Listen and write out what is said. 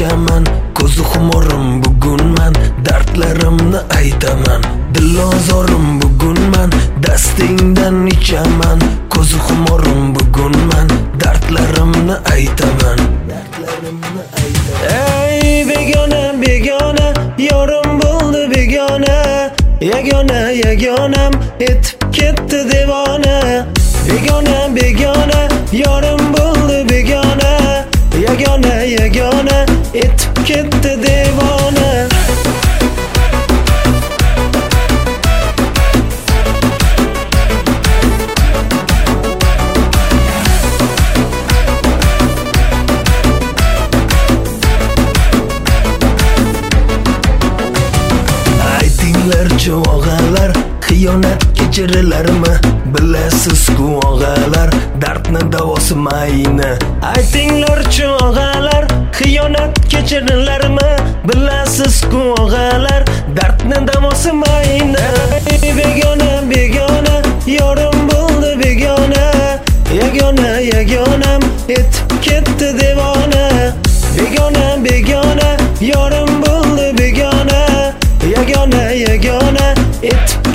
ichaman, ko'zi xumorim bugunman, dardlarimni aytaman. Dilozorim bugunman, dastingdan ichaman, ko'zi xumorim bugunman, dardlarimni aytaman. Ey begona begona, yorim bo'ldi begona, yagona yagonam etib ketdi devona. Begona begona, yorim bo'ldi begona, yagona yagona etib ketdi devona. Aytinglar-chi og'alar, xiyonat kechirilarmi? Bilasiz-ku og'alar, dardni davosi mayni. Aytinglar-chi og'alar, xiyonat kechirilarmi? Bilasiz-ku og'alar, dardni davosi mayni. Begona begona, yorim bo'ldi begona, yagona yagonam etib ketdi devona. Begona begona, yorim bo'ldi begona, yagona yagona etib